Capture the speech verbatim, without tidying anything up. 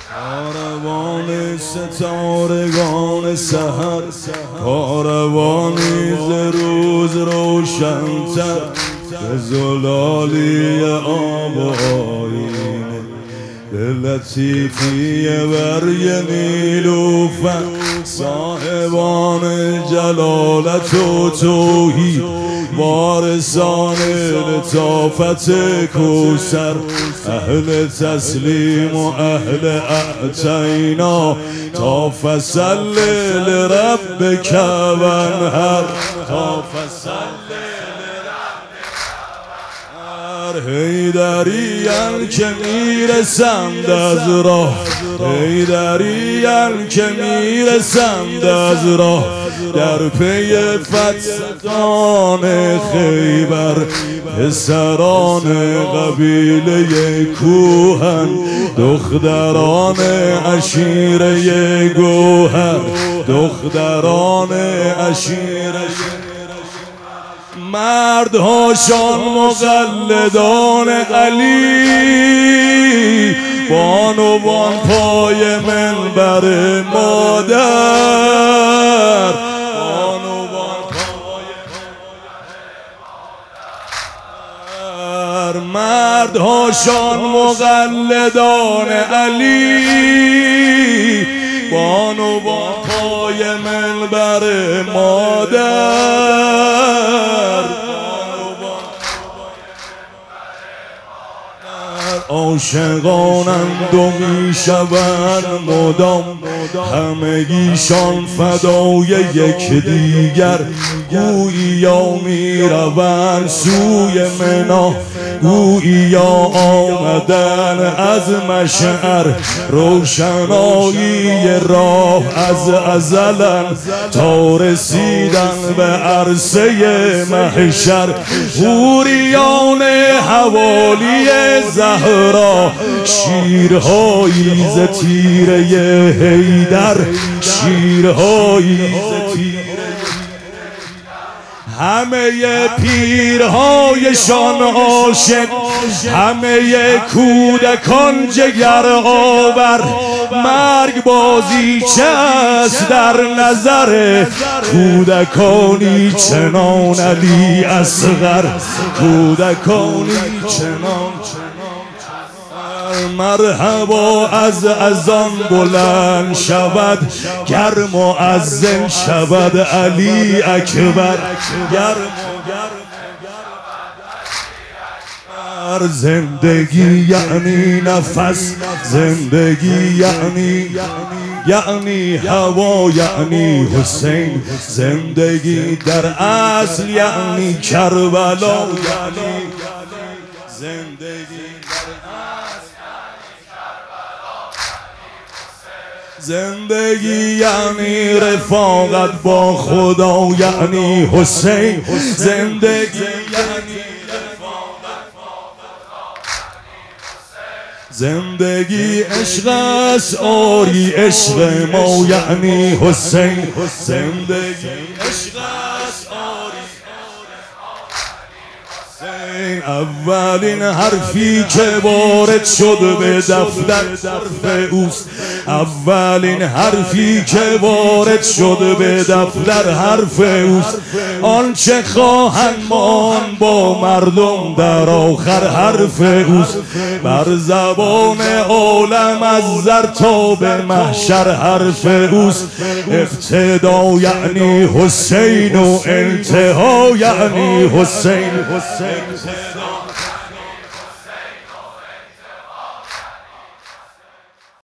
کاروان ستارگان سحر، کاروانی ز روز روشن‌تر، به زلالی آب و آینه، به لطیفی برگ نیلوفر، صاحبان جلالت و توحید، وارثان لطافت کوثر، اهل تسلیم و اهل اعطینا، تا فصل لربک وانحر، تا فصل حیدریان که میرسند از راه، حیدریان که میرسند از راه، در پی فتحان خیبر، پسران قبیله کوهن، دختران عشیره گوهر، دختران عشیره مردهاشان مقلدان علی، بانوان پای منبر مادر، بانوان پای مادر، مردهاشان مقلدان علی، بانوان پای منبر مادر، عاشقانند و میشوند مدام، همگیشان فدای یک دیگر، گوییا میروند سوی منا، گوییا آمدن از مشعر، روشنایی راه از ازلن، تا رسیدن به عرصه محشر، حوریان حوالی زهرا، شیرهایی ز تیره حیدر، شیرهایی ز تیره، همه پیرهایشان عاشق، همه کودکان جگر آور، مرگ بازی چه است در نظر کودکانی چنان علی اصغر، کودکانی چنان مرحبا از اذان بلند شود، گر مؤذن شود علی اکبر، گر زندگی یعنی نفس، زندگی یعنی یعنی هوا، یعنی حسین، زندگی در اصل یعنی کربلا، یعنی زندگی زندگی یعنی رفاقت با خدا، یعنی حسین، زندگی یعنی رفاقت با خدا، زندگی عشق است آری عشق ما، یعنی حسین، زندگی عشق است آری اولین حرفی که وارد شد به دفتر حرف اوست، اولین حرفی که وارد شد به دفتر حرف اوست، آنچه خواهند ماند با مردم در آخر حرف اوست، بر زبان عالم از زر تا به محشر حرف اوست، ابتدا یعنی حسین و انتها یعنی حسین، حسین